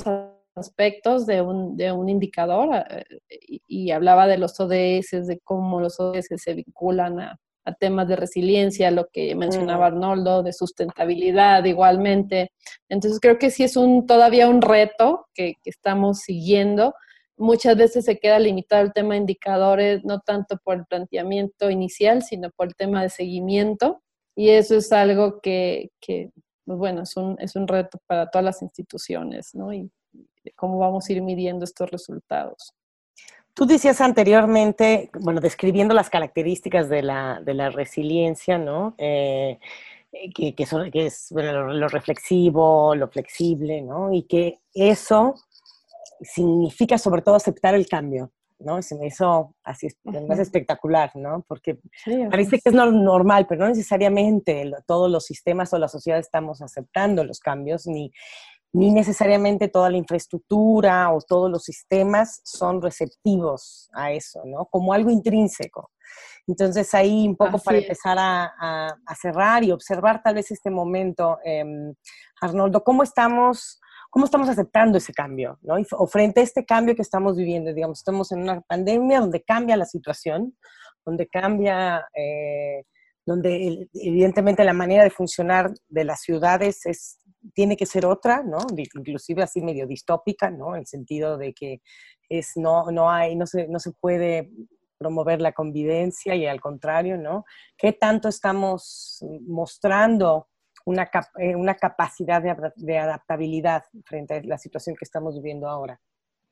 aspectos de un, de un indicador, y, y hablaba de los O D S, de cómo los O D S se vinculan a, a temas de resiliencia, lo que mencionaba Arnoldo, de sustentabilidad igualmente. Entonces creo que sí es un, todavía un reto que, que estamos siguiendo. Muchas veces se queda limitado el tema de indicadores, no tanto por el planteamiento inicial, sino por el tema de seguimiento, y eso es algo que, que pues bueno, es un, es un reto para todas las instituciones, ¿no? Y cómo vamos a ir midiendo estos resultados. Tú decías anteriormente, bueno, describiendo las características de la, de la resiliencia, ¿no? Eh, que, que, son, que es bueno, lo, lo reflexivo, lo flexible, ¿no? Y que eso significa sobre todo aceptar el cambio, ¿no? Eso así es, uh-huh. es espectacular, ¿no? Porque sí, parece es. que es lo normal, pero no necesariamente lo, todos los sistemas o la sociedad estamos aceptando los cambios, ni ni necesariamente toda la infraestructura o todos los sistemas son receptivos a eso, ¿no? Como algo intrínseco. Entonces ahí un poco Así para es. empezar a, a, a cerrar y observar tal vez este momento, eh, Arnoldo, ¿cómo estamos, cómo estamos aceptando ese cambio, ¿no? Y, o frente a este cambio que estamos viviendo, digamos, estamos en una pandemia donde cambia la situación, donde cambia... Eh, donde evidentemente la manera de funcionar de las ciudades es, tiene que ser otra, ¿no? Inclusive así medio distópica, ¿no? En el sentido de que es, no, no, hay, no, se, no se puede promover la convivencia y al contrario, ¿no? ¿Qué tanto estamos mostrando una, cap una capacidad de, de adaptabilidad frente a la situación que estamos viviendo ahora?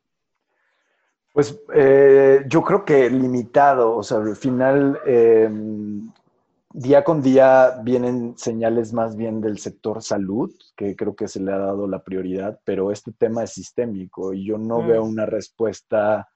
Pues eh, yo creo que limitado, o sea, al final... Eh, día con día vienen señales más bien del sector salud, que creo que se le ha dado la prioridad, pero este tema es sistémico y yo no mm. veo una respuesta,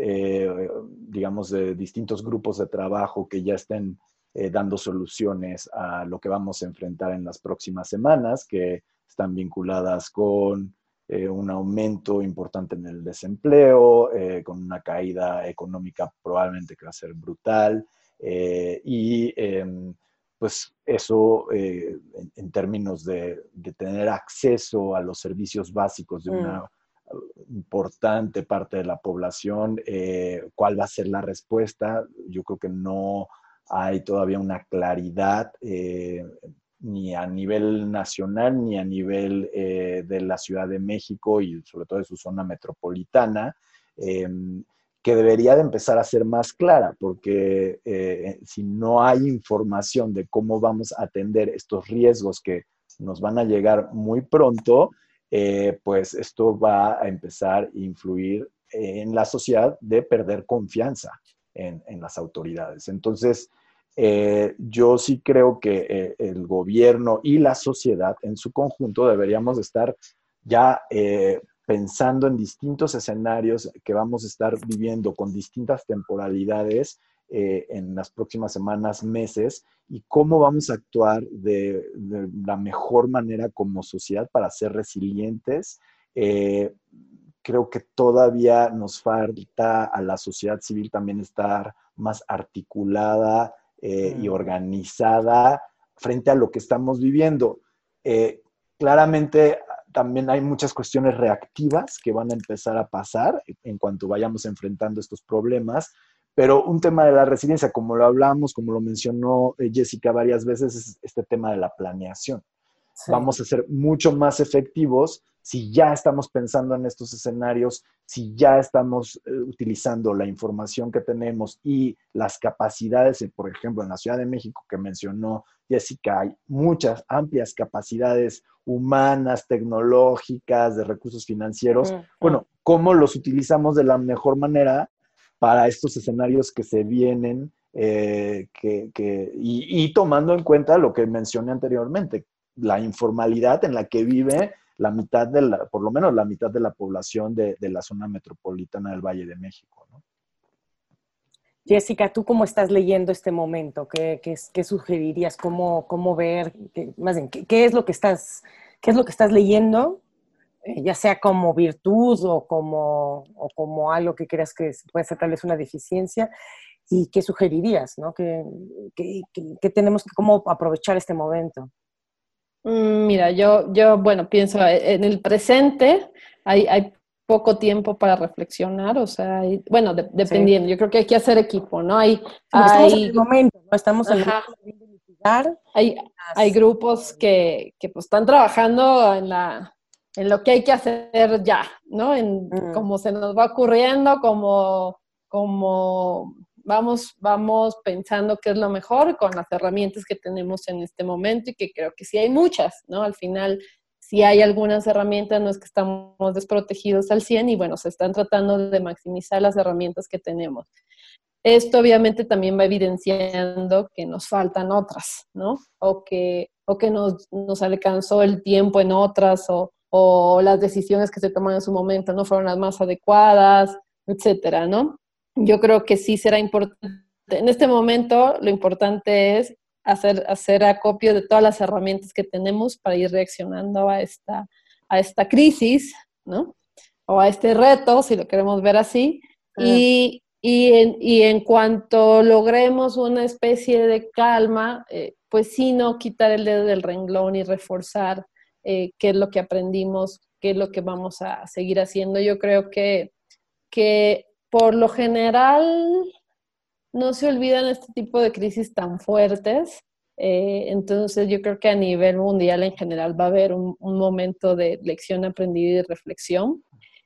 eh, digamos, de distintos grupos de trabajo que ya estén eh, dando soluciones a lo que vamos a enfrentar en las próximas semanas, que están vinculadas con eh, un aumento importante en el desempleo, eh, con una caída económica probablemente que va a ser brutal. Eh, y eh, pues eso eh, en, en términos de, de tener acceso a los servicios básicos de una mm. importante parte de la población, eh, ¿cuál va a ser la respuesta? Yo creo que no hay todavía una claridad eh, ni a nivel nacional ni a nivel eh, de la Ciudad de México y sobre todo de su zona metropolitana, eh, que debería de empezar a ser más clara, porque eh, si no hay información de cómo vamos a atender estos riesgos que nos van a llegar muy pronto, eh, pues esto va a empezar a influir en la sociedad de perder confianza en, en las autoridades. Entonces, eh, yo sí creo que eh, el gobierno y la sociedad en su conjunto deberíamos estar ya... Eh, pensando en distintos escenarios que vamos a estar viviendo con distintas temporalidades eh, en las próximas semanas, meses, y cómo vamos a actuar de, de la mejor manera como sociedad para ser resilientes. Eh, creo que todavía nos falta a la sociedad civil también estar más articulada eh, mm. y organizada frente a lo que estamos viviendo. Eh, claramente, también hay muchas cuestiones reactivas que van a empezar a pasar en cuanto vayamos enfrentando estos problemas, pero un tema de la resiliencia, como lo hablamos, como lo mencionó Jessica varias veces, es este tema de la planeación. Sí. Vamos a ser mucho más efectivos si ya estamos pensando en estos escenarios, si ya estamos eh, utilizando la información que tenemos y las capacidades, por ejemplo, en la Ciudad de México que mencionó Jessica, hay muchas amplias capacidades humanas, tecnológicas, de recursos financieros. Uh-huh. Bueno, ¿cómo los utilizamos de la mejor manera para estos escenarios que se vienen eh, que, que, y, y tomando en cuenta lo que mencioné anteriormente, la informalidad en la que vive la mitad de la, por lo menos la mitad de la población de, de la zona metropolitana del Valle de México, ¿no? Jessica, ¿tú cómo estás leyendo este momento? ¿Qué, qué, qué sugerirías? ¿Cómo, cómo ver? Qué, más bien, ¿qué, qué es lo que estás, qué es lo que estás leyendo? Eh, ya sea como virtud o como, o como algo que creas que puede ser tal vez una deficiencia. ¿Y qué sugerirías? ¿No? ¿Qué, qué, qué, qué tenemos que, cómo aprovechar este momento? Mira, yo, yo, bueno, pienso en el presente, hay, hay poco tiempo para reflexionar, o sea, hay- bueno, de- Sí. dependiendo, yo creo que hay que hacer equipo, ¿no? Hay, Sí, porque estamos en el hay, momento, ¿no? Estamos en el ajá, momento de investigar hay, hay las... grupos que, que pues están trabajando en la, en lo que hay que hacer ya, ¿no? En Mm, cómo se nos va ocurriendo, como, como vamos, vamos pensando qué es lo mejor con las herramientas que tenemos en este momento y que creo que sí hay muchas, ¿no? Al final, sí hay algunas herramientas, no es que estamos desprotegidos al cien y bueno, se están tratando de maximizar las herramientas que tenemos. Esto obviamente también va evidenciando que nos faltan otras, ¿no? O que, o que nos, nos alcanzó el tiempo en otras, o, o las decisiones que se toman en su momento no fueron las más adecuadas, etcétera, ¿no? Yo creo que sí será importante. En este momento, lo importante es hacer, hacer acopio de todas las herramientas que tenemos para ir reaccionando a esta, a esta crisis, ¿no? O a este reto, si lo queremos ver así, mm. y, y, en, y en cuanto logremos una especie de calma, eh, pues sí, no quitar el dedo del renglón y reforzar eh, qué es lo que aprendimos, qué es lo que vamos a seguir haciendo. Yo creo que, que por lo general no se olvidan este tipo de crisis tan fuertes. Eh, entonces yo creo que a nivel mundial en general va a haber un, un momento de lección aprendida y de reflexión.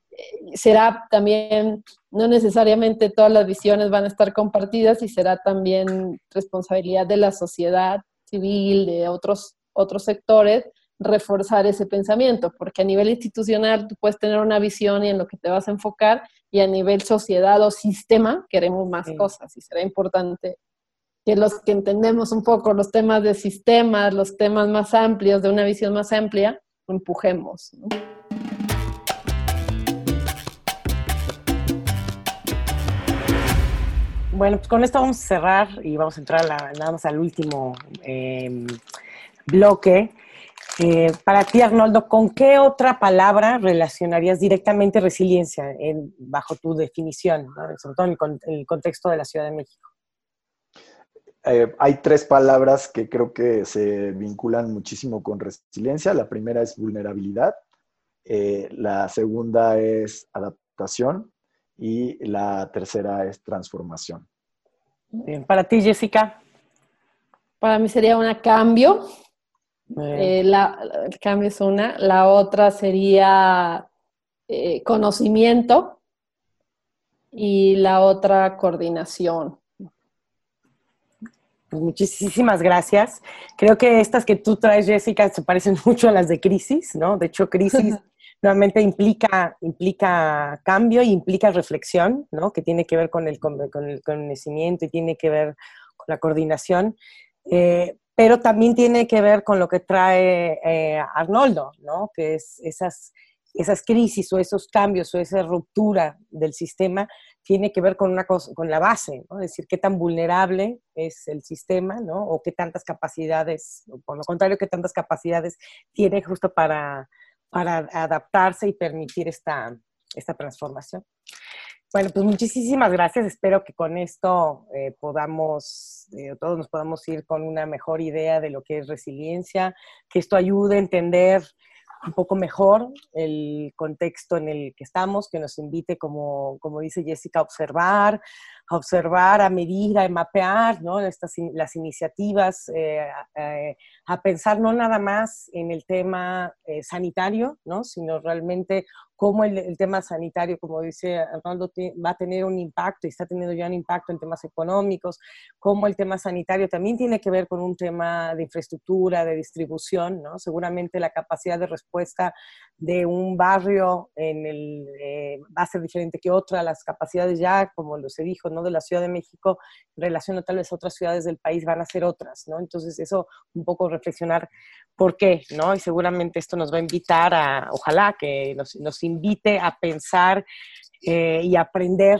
Será también, no necesariamente todas las visiones van a estar compartidas y será también responsabilidad de la sociedad civil, de otros, otros sectores, reforzar ese pensamiento, porque a nivel institucional tú puedes tener una visión y en lo que te vas a enfocar, y a nivel sociedad o sistema queremos más Sí. cosas y será importante que los que entendemos un poco los temas de sistemas, los temas más amplios, de una visión más amplia, empujemos, ¿no? Bueno, pues con esto vamos a cerrar y vamos a entrar a la- nada más al último eh, bloque. Eh, para ti, Arnoldo, ¿con qué otra palabra relacionarías directamente resiliencia en- bajo tu definición, ¿no? Sobre todo en el, con- en el contexto de la Ciudad de México? Eh, hay tres palabras que creo que se vinculan muchísimo con resiliencia. La primera es vulnerabilidad, eh, la segunda es adaptación y la tercera es transformación. Bien. Para ti, Jessica. Para mí sería un cambio. Eh, Eh, la, el cambio es una. La otra sería eh, conocimiento y la otra coordinación. pues muchísimas gracias. Creo que estas que tú traes, Jessica, se parecen mucho a las de crisis, ¿no? De hecho, crisis nuevamente implica, implica cambio y implica reflexión, ¿no? Que tiene que ver con el, con, con el conocimiento y tiene que ver con la coordinación. Eh, pero también tiene que ver con lo que trae eh, Arnoldo, ¿no? Que es esas, esas crisis o esos cambios o esa ruptura del sistema tiene que ver con una cosa, con la base, ¿no? Es decir, qué tan vulnerable es el sistema, ¿no? O qué tantas capacidades, o por lo contrario, qué tantas capacidades tiene justo para, para adaptarse y permitir esta, esta transformación. Bueno, pues muchísimas gracias. Espero que con esto eh, podamos, eh, todos nos podamos ir con una mejor idea de lo que es resiliencia, que esto ayude a entender un poco mejor el contexto en el que estamos, que nos invite, como, como dice Jessica, a observar, a observar, a medir, a mapear, ¿no? Estas, las iniciativas, eh, eh, a pensar no nada más en el tema eh, sanitario, ¿no? Sino realmente cómo el, el tema sanitario, como dice Arnoldo, va a tener un impacto y está teniendo ya un impacto en temas económicos, cómo el tema sanitario también tiene que ver con un tema de infraestructura, de distribución, ¿no? Seguramente la capacidad de respuesta de un barrio en el, eh, va a ser diferente que otra, las capacidades ya, como lo se dijo, ¿no? De la Ciudad de México en relación a tal vez otras ciudades del país van a ser otras, ¿no? Entonces eso un poco reflexionar por qué, ¿no? Y seguramente esto nos va a invitar a, ojalá que nos, nos invite a pensar eh, y aprender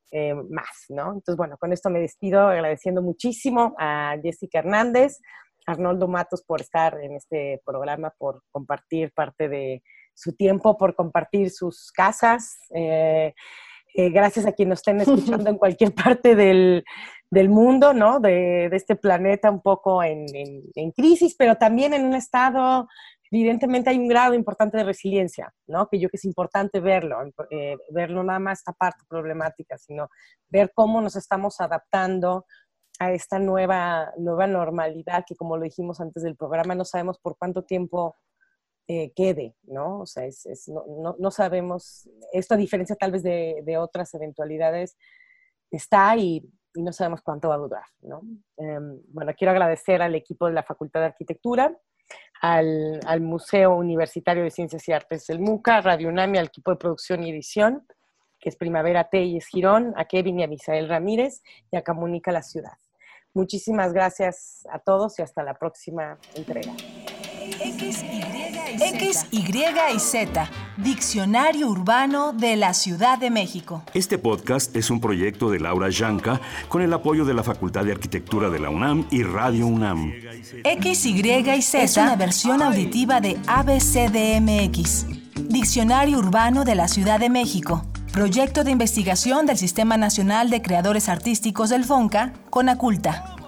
eh, más, ¿no? Entonces, bueno, con esto me despido agradeciendo muchísimo a Jessica Hernández, a Arnoldo Matos por estar en este programa, por compartir parte de su tiempo, por compartir sus casas. Eh, eh, gracias a quienes nos estén escuchando en cualquier parte del, del mundo, ¿no? De, de este planeta un poco en, en, en crisis, pero también en un estado, evidentemente hay un grado importante de resiliencia, ¿no? Que yo creo que es importante verlo, eh, verlo nada más esta parte problemática, sino ver cómo nos estamos adaptando a esta nueva, nueva normalidad que, como lo dijimos antes del programa, no sabemos por cuánto tiempo eh, quede, ¿no? O sea, es, es, no, no, no sabemos, esto a diferencia tal vez de, de otras eventualidades, está y, y no sabemos cuánto va a durar, ¿no? Eh, bueno, quiero agradecer al equipo de la Facultad de Arquitectura, al, al Museo Universitario de Ciencias y Artes del MUCA, a Radio UNAM, al equipo de producción y edición, que es Primavera Telles Girón, a Kevin y a Misael Ramírez, y a Comunica la Ciudad. Muchísimas gracias a todos y hasta la próxima entrega. X, Y y Z, Diccionario Urbano de la Ciudad de México. Este podcast es un proyecto de Laura Yanca con el apoyo de la Facultad de Arquitectura de la UNAM y Radio UNAM. X, Y y Z es una versión auditiva de A B C D M X, Diccionario Urbano de la Ciudad de México. Proyecto de investigación del Sistema Nacional de Creadores Artísticos del FONCA, CONACULTA.